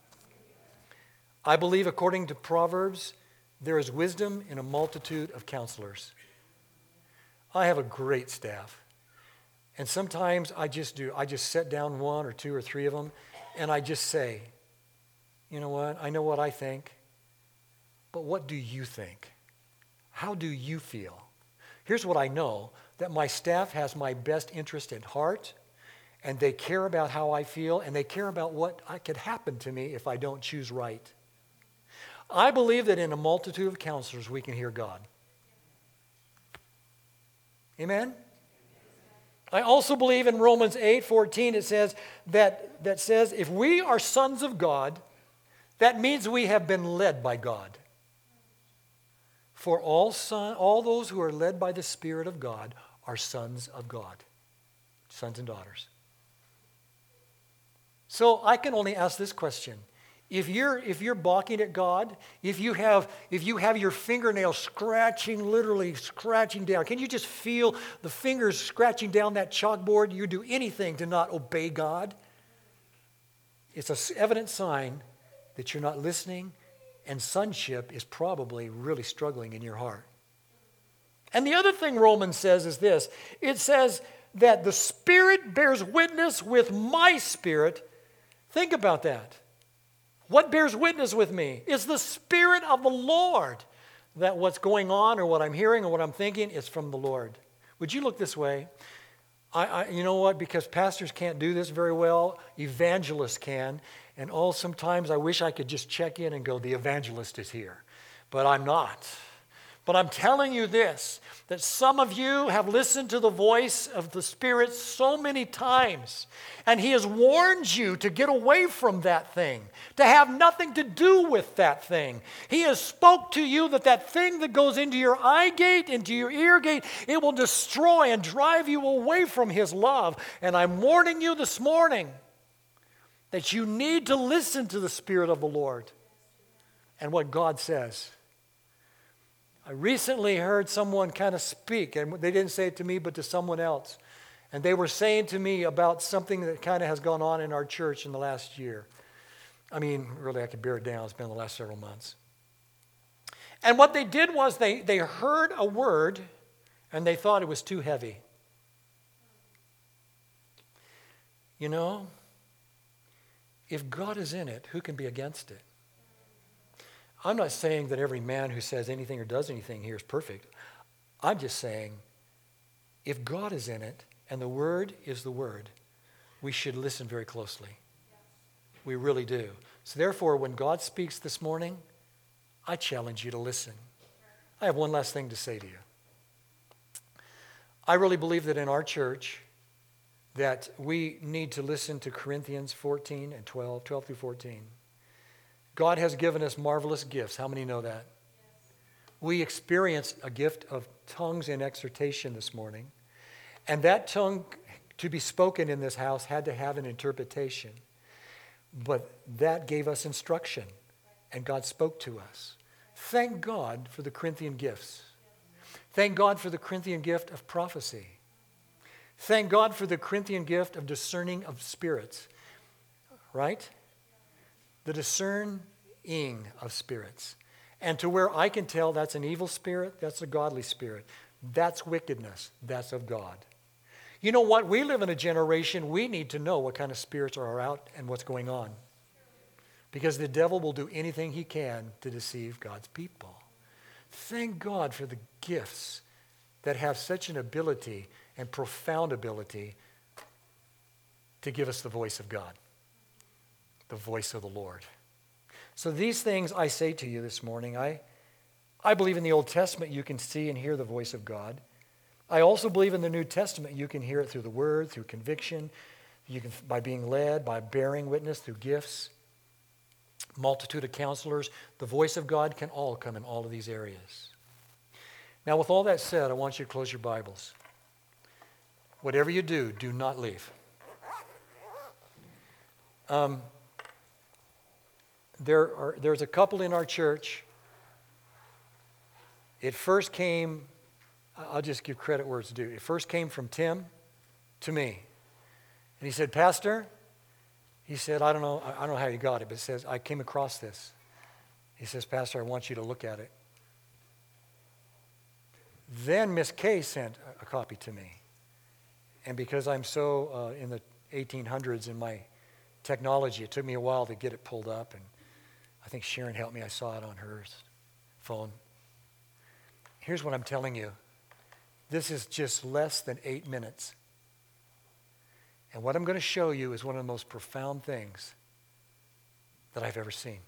I believe, according to Proverbs, there is wisdom in a multitude of counselors. I have a great staff. And sometimes I just do. I just set down one or two or three of them, and I just say, you know what? I know what I think. But what do you think? How do you feel? Here's what I know, that my staff has my best interest at heart, and they care about how I feel, and they care about what could happen to me if I don't choose right. I believe that in a multitude of counselors we can hear God. Amen? I also believe in Romans eight fourteen it says that, that says if we are sons of God, that means we have been led by God. For all son, all those who are led by the Spirit of God are sons of God, sons and daughters. So I can only ask this question. If you're, if you're balking at God, if you have, if you have your fingernails scratching, literally scratching down, can you just feel the fingers scratching down that chalkboard? You do anything to not obey God. It's an evident sign that you're not listening, and sonship is probably really struggling in your heart. And the other thing Romans says is this. It says that the Spirit bears witness with my spirit. Think about that. What bears witness with me? It's the Spirit of the Lord that what's going on or what I'm hearing or what I'm thinking is from the Lord. Would you look this way? I, I, you know what? Because pastors can't do this very well, evangelists can. And oh, sometimes I wish I could just check in and go, the evangelist is here. But I'm not. But I'm telling you this, that some of you have listened to the voice of the Spirit so many times, and He has warned you to get away from that thing, to have nothing to do with that thing. He has spoke to you that that thing that goes into your eye gate, into your ear gate, it will destroy and drive you away from His love. And I'm warning you this morning that you need to listen to the Spirit of the Lord and what God says. I recently heard someone kind of speak, and they didn't say it to me, but to someone else. And they were saying to me about something that kind of has gone on in our church in the last year. I mean, really, I could bear it down. It's been the last several months. And what they did was they, they heard a word, and they thought it was too heavy. You know, if God is in it, who can be against it? I'm not saying that every man who says anything or does anything here is perfect. I'm just saying if God is in it and the Word is the Word, we should listen very closely. We really do. So therefore, when God speaks this morning, I challenge you to listen. I have one last thing to say to you. I really believe that in our church that we need to listen to Corinthians fourteen and twelve, twelve through fourteen. God has given us marvelous gifts. How many know that? Yes. We experienced a gift of tongues and exhortation this morning. And that tongue to be spoken in this house had to have an interpretation. But that gave us instruction. And God spoke to us. Thank God for the Corinthian gifts. Thank God for the Corinthian gift of prophecy. Thank God for the Corinthian gift of discerning of spirits. Right? The discerning of spirits. And to where I can tell that's an evil spirit, that's a godly spirit. That's wickedness. That's of God. You know what? We live in a generation, we need to know what kind of spirits are out and what's going on. Because the devil will do anything he can to deceive God's people. Thank God for the gifts that have such an ability and profound ability to give us the voice of God. The voice of the Lord. So these things I say to you this morning. I, I believe in the Old Testament you can see and hear the voice of God. I also believe in the New Testament you can hear it through the Word, through conviction, you can by being led, by bearing witness, through gifts, multitude of counselors. The voice of God can all come in all of these areas. Now with all that said, I want you to close your Bibles. Whatever you do, do not leave. Um... There are, there's a couple in our church. It first came, I'll just give credit where it's due. It first came from Tim to me. And he said, Pastor, he said, I don't know, I don't know how you got it, but it says, I came across this. He says, Pastor, I want you to look at it. Then Miss Kay sent a copy to me. And because I'm so uh, in the eighteen hundreds in my technology, it took me a while to get it pulled up, and I think Sharon helped me. I saw it on her phone. Here's what I'm telling you. This is just less than eight minutes. And what I'm going to show you is one of the most profound things that I've ever seen.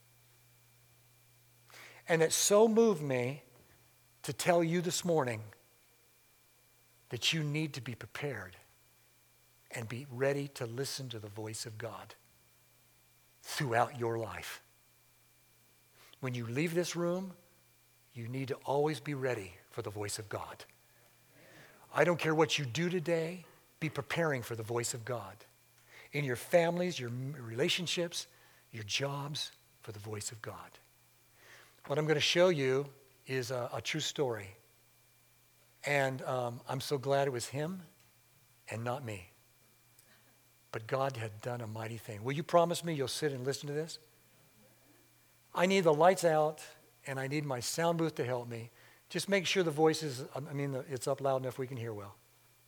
And it so moved me to tell you this morning that you need to be prepared and be ready to listen to the voice of God throughout your life. When you leave this room, you need to always be ready for the voice of God. I don't care what you do today, be preparing for the voice of God. In your families, your relationships, your jobs for the voice of God. What I'm going to show you is a, a true story. And um, I'm so glad it was him and not me. But God had done a mighty thing. Will you promise me you'll sit and listen to this? I need the lights out, and I need my sound booth to help me. Just make sure the voice is, I mean, it's up loud enough we can hear well.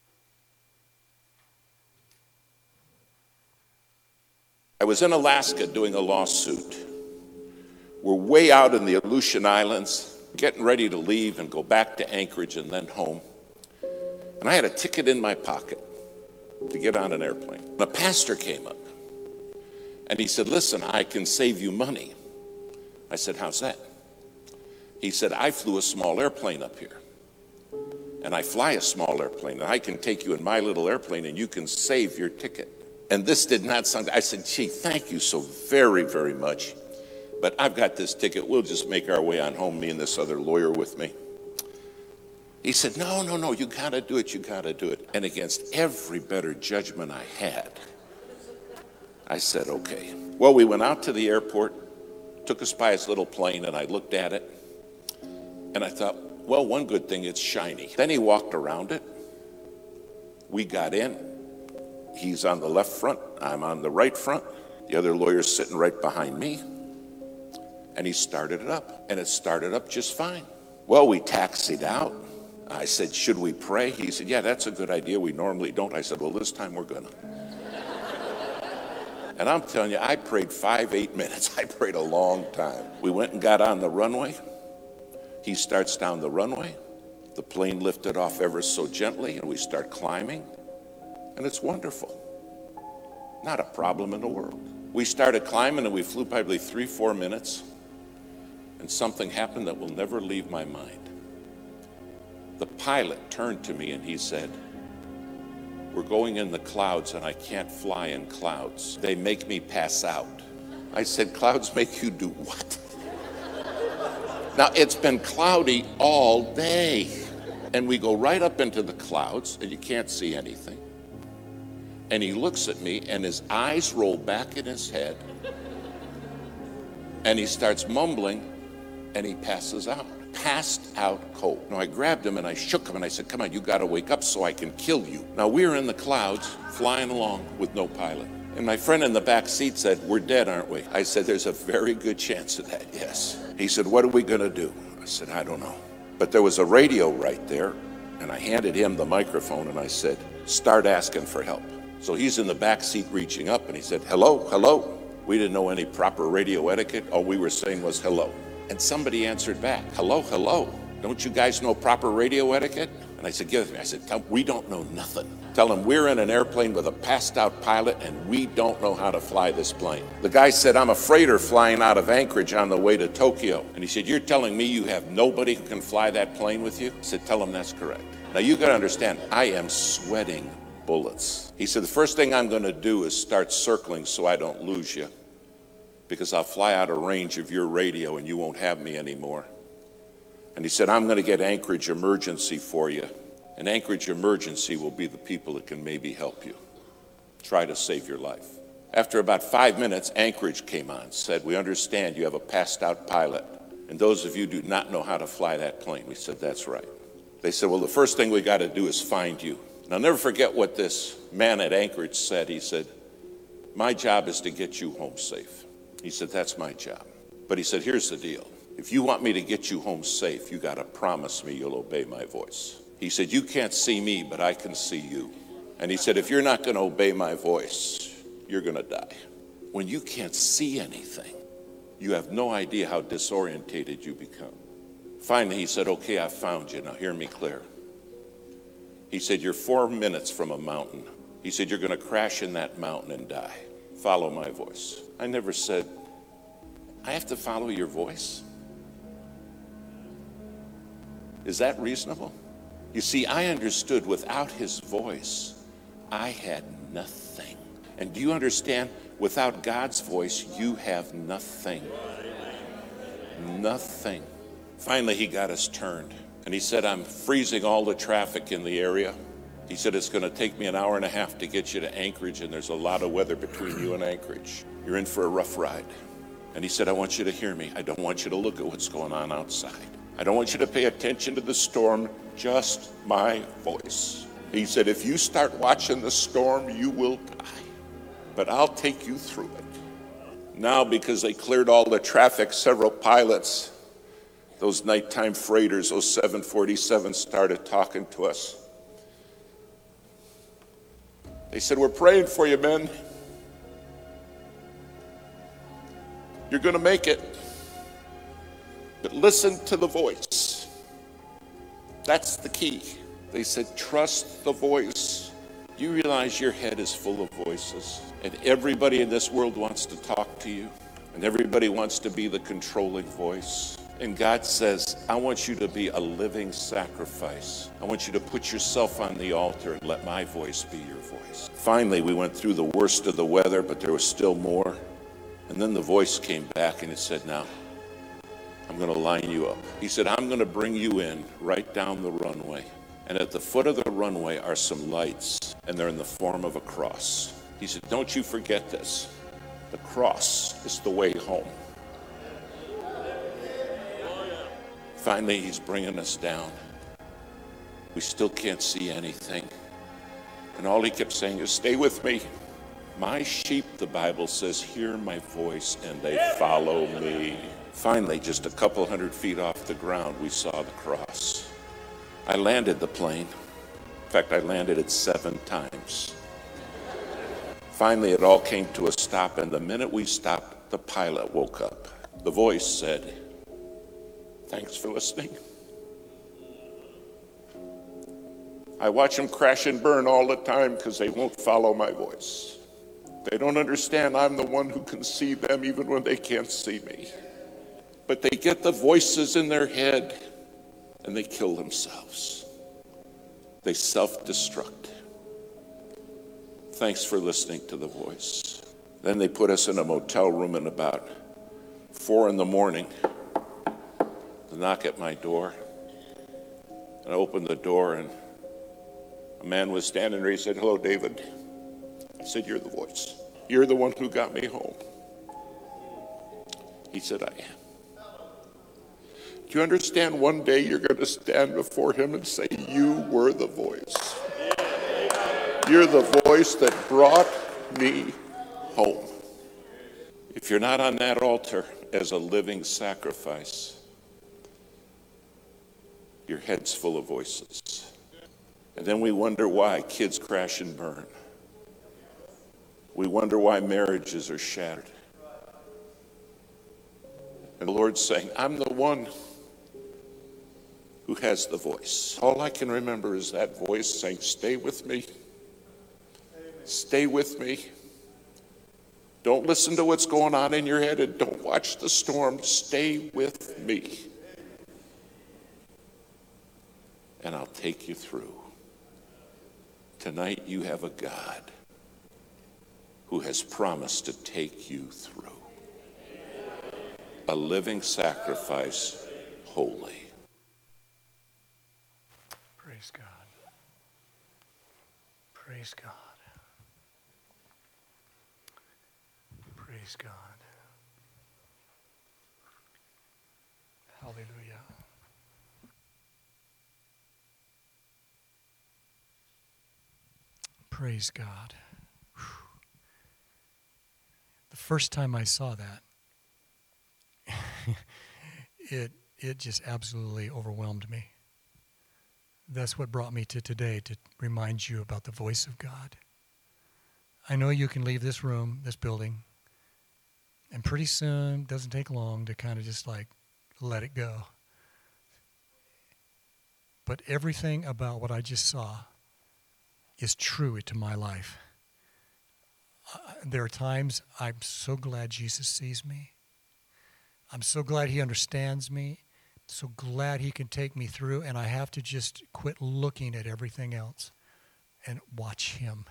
I was in Alaska doing a lawsuit. We're way out in the Aleutian Islands, getting ready to leave and go back to Anchorage and then home. And I had a ticket in my pocket to get on an airplane. A pastor came up and he said, listen, I can save you money. I said, how's that? He said, I flew a small airplane up here. And I fly a small airplane. And I can take you in my little airplane and you can save your ticket. And this did not sound, I said, gee, thank you so very, very much. But I've got this ticket. We'll just make our way on home, me and this other lawyer with me. He said, no, no, no, you got to do it. You got to do it. And against every better judgment I had, I said, okay. Well, we went out to the airport, took us by his little plane, and I looked at it. And I thought, well, one good thing, it's shiny. Then he walked around it. We got in. He's on the left front. I'm on the right front. The other lawyer's sitting right behind me. And he started it up. And it started up just fine. Well, we taxied out. I said, should we pray? He said, yeah, that's a good idea. We normally don't. I said, well, this time we're going to. And I'm telling you, I prayed five, eight minutes. I prayed a long time. We went and got on the runway. He starts down the runway. The plane lifted off ever so gently, and we start climbing. And it's wonderful. Not a problem in the world. We started climbing, and we flew probably three, four minutes. And something happened that will never leave my mind. The pilot turned to me and he said, we're going in the clouds and I can't fly in clouds. They make me pass out. I said, clouds make you do what? Now, it's been cloudy all day. And we go right up into the clouds and you can't see anything. And he looks at me and his eyes roll back in his head. And he starts mumbling and he passes out. Passed out cold. Now I grabbed him and I shook him and I said, come on, you got to wake up so I can kill you. Now we're in the clouds flying along with no pilot. And my friend in the back seat said, we're dead, aren't we? I said, there's a very good chance of that, yes. He said, what are we going to do? I said, I don't know. But there was a radio right there and I handed him the microphone and I said, start asking for help. So he's in the back seat reaching up and he said, hello, hello. We didn't know any proper radio etiquette. All we were saying was hello. And somebody answered back, hello, hello. Don't you guys know proper radio etiquette? And I said, give it to me. I said, tell them, we don't know nothing. Tell them we're in an airplane with a passed out pilot and we don't know how to fly this plane. The guy said, I'm a freighter flying out of Anchorage on the way to Tokyo. And he said, you're telling me you have nobody who can fly that plane with you? I said, tell them that's correct. Now you got to understand, I am sweating bullets. He said, the first thing I'm going to do is start circling so I don't lose you, because I'll fly out of range of your radio and you won't have me anymore. And he said, I'm going to get Anchorage Emergency for you. And Anchorage Emergency will be the people that can maybe help you. Try to save your life. After about five minutes, Anchorage came on, said, we understand you have a passed out pilot. And those of you do not know how to fly that plane. We said, that's right. They said, well, the first thing we got to do is find you. And I'll never forget what this man at Anchorage said. He said, my job is to get you home safe. He said, that's my job. But he said, here's the deal. If you want me to get you home safe, you got to promise me you'll obey my voice. He said, you can't see me, but I can see you. And he said, if you're not going to obey my voice, you're going to die. When you can't see anything, you have no idea how disorientated you become. Finally, he said, okay, I found you. Now hear me clear. He said, you're four minutes from a mountain. He said, you're going to crash in that mountain and die. Follow my voice. I never said, I have to follow your voice? Is that reasonable? You see, I understood without his voice, I had nothing. And do you understand? Without God's voice, you have nothing. Nothing. Finally, he got us turned. And he said, I'm freezing all the traffic in the area. He said, it's going to take me an hour and a half to get you to Anchorage, and there's a lot of weather between you and Anchorage. You're in for a rough ride. And he said, I want you to hear me. I don't want you to look at what's going on outside. I don't want you to pay attention to the storm, just my voice. He said, if you start watching the storm, you will die. But I'll take you through it. Now, because they cleared all the traffic, several pilots, those nighttime freighters, those seven forty-sevens, started talking to us. They said, we're praying for you, men. You're going to make it. But listen to the voice. That's the key. They said, trust the voice. You realize your head is full of voices, and everybody in this world wants to talk to you, and everybody wants to be the controlling voice. And God says, I want you to be a living sacrifice. I want you to put yourself on the altar and let my voice be your voice. Finally, we went through the worst of the weather, but there was still more. And then the voice came back and it said, now, I'm going to line you up. He said, I'm going to bring you in right down the runway. And at the foot of the runway are some lights, and they're in the form of a cross. He said, don't you forget this. The cross is the way home. Finally, he's bringing us down. We still can't see anything. And all he kept saying is, stay with me. My sheep, the Bible says, hear my voice and they follow me. Finally, just a couple hundred feet off the ground, we saw the cross. I landed the plane. In fact, I landed it seven times. Finally, it all came to a stop, and the minute we stopped, the pilot woke up. The voice said, thanks for listening. I watch them crash and burn all the time because they won't follow my voice. They don't understand I'm the one who can see them even when they can't see me. But they get the voices in their head and they kill themselves. They self-destruct. Thanks for listening to the voice. Then they put us in a motel room, and about four in the morning, the knock at my door. And I opened the door, and a man was standing there. He said, hello, David. I said, you're the voice. You're the one who got me home. He said, I am. Do you understand one day you're going to stand before him and say, you were the voice. You're the voice that brought me home. If you're not on that altar as a living sacrifice, your head's full of voices. And then we wonder why kids crash and burn. We wonder why marriages are shattered. And the Lord's saying, I'm the one who has the voice. All I can remember is that voice saying, stay with me. Stay with me. Don't listen to what's going on in your head, and don't watch the storm. Stay with me. And I'll take you through. Tonight you have a God who has promised to take you through. A living sacrifice, holy. Praise God. Praise God. Praise God. Hallelujah. Praise God. Whew. The first time I saw that, it it just absolutely overwhelmed me. That's what brought me to today, to remind you about the voice of God. I know you can leave this room, this building, and pretty soon, doesn't take long to kind of just like let it go. But everything about what I just saw is true to my life. Uh, there are times I'm so glad Jesus sees me. I'm so glad he understands me. So glad he can take me through, and I have to just quit looking at everything else and watch him.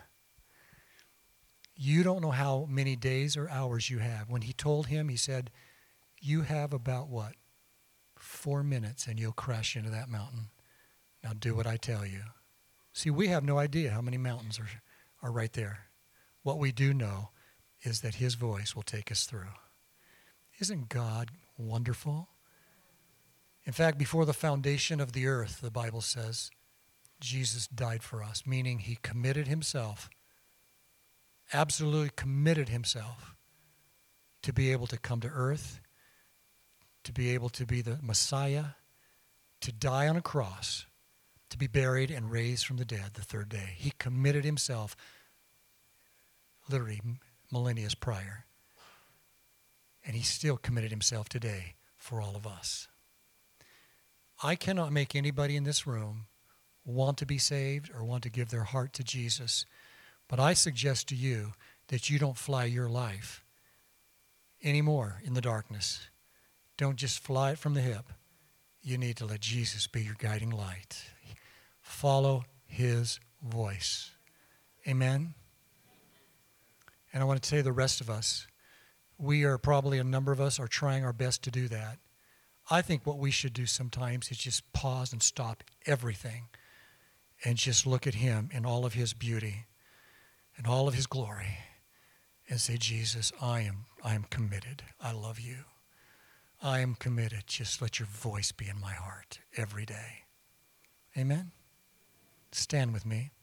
You don't know how many days or hours you have. When he told him, he said, you have about what? Four minutes and you'll crash into that mountain. Now do what I tell you. See, we have no idea how many mountains are, are right there. What we do know is that his voice will take us through. Isn't God wonderful? In fact, before the foundation of the earth, the Bible says, Jesus died for us, meaning he committed himself, absolutely committed himself to be able to come to earth, to be able to be the Messiah, to die on a cross, to be buried and raised from the dead the third day. He committed himself literally millennia prior. And he still committed himself today for all of us. I cannot make anybody in this room want to be saved or want to give their heart to Jesus. But I suggest to you that you don't fly your life anymore in the darkness. Don't just fly it from the hip. You need to let Jesus be your guiding light. Follow his voice. Amen? And I want to tell you the rest of us, we are probably, a number of us are trying our best to do that. I think what we should do sometimes is just pause and stop everything and just look at him in all of his beauty and all of his glory and say, Jesus, I am, I am committed. I love you. I am committed. Just let your voice be in my heart every day. Amen? Stand with me.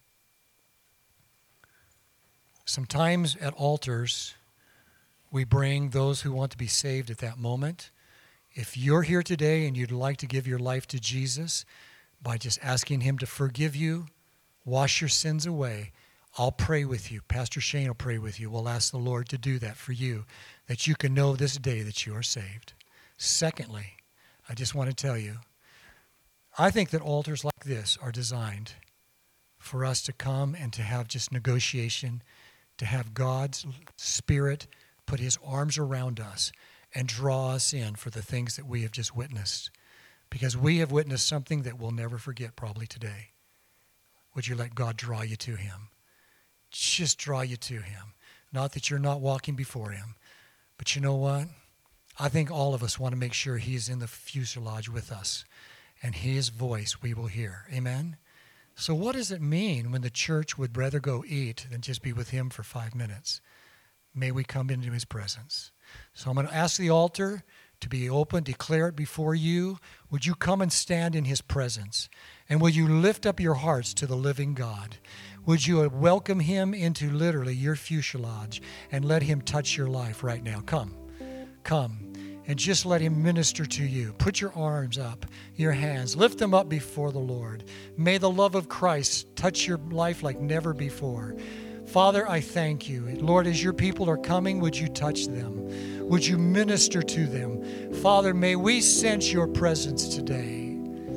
Sometimes at altars, we bring those who want to be saved at that moment. If you're here today and you'd like to give your life to Jesus by just asking him to forgive you, wash your sins away, I'll pray with you. Pastor Shane will pray with you. We'll ask the Lord to do that for you, that you can know this day that you are saved. Secondly, I just want to tell you, I think that altars like this are designed for us to come and to have just negotiation, to have God's Spirit put his arms around us and draw us in for the things that we have just witnessed. Because we have witnessed something that we'll never forget probably today. Would you let God draw you to him? Just draw you to him. Not that you're not walking before him, but you know what? I think all of us want to make sure he's in the fuselage with us, and his voice we will hear. Amen? So what does it mean when the church would rather go eat than just be with him for five minutes? May we come into his presence. So I'm going to ask the altar to be open, declare it before you. Would you come and stand in his presence? And will you lift up your hearts to the living God? Would you welcome him into literally your fuselage and let him touch your life right now? Come, come. And just let him minister to you. Put your arms up, your hands. Lift them up before the Lord. May the love of Christ touch your life like never before. Father, I thank you. Lord, as your people are coming, would you touch them? Would you minister to them? Father, may we sense your presence today.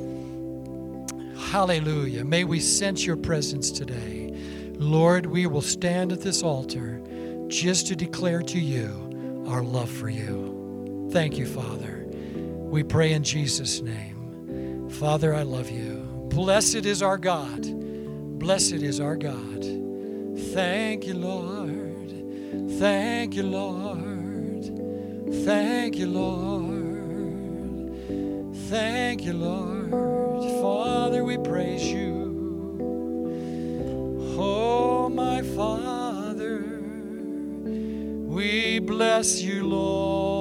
Hallelujah. May we sense your presence today. Lord, we will stand at this altar just to declare to you our love for you. Thank you, Father. We pray in Jesus' name. Father, I love you. Blessed is our God. Blessed is our God. Thank you, Lord. Thank you, Lord. Thank you, Lord. Thank you, Lord. Father, we praise you. Oh, my Father, we bless you, Lord.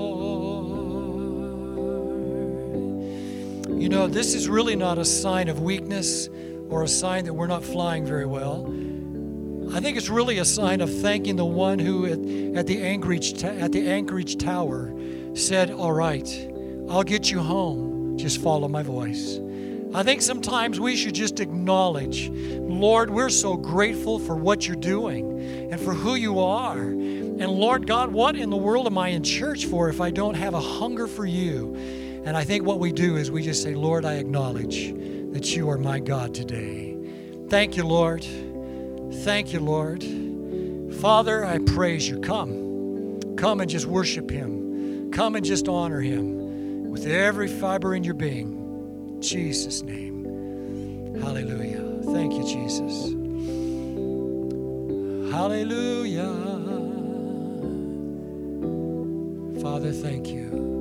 You know, this is really not a sign of weakness or a sign that we're not flying very well. I think it's really a sign of thanking the one who at, at the Anchorage at the Anchorage Tower said, all right, I'll get you home. Just follow my voice. I think sometimes we should just acknowledge, Lord, we're so grateful for what you're doing and for who you are. And Lord God, what in the world am I in church for if I don't have a hunger for you? And I think what we do is we just say, Lord, I acknowledge that you are my God today. Thank you, Lord. Thank you, Lord. Father, I praise you. Come. Come and just worship him. Come and just honor him with every fiber in your being. In Jesus' name. Hallelujah. Thank you, Jesus. Hallelujah. Father, thank you.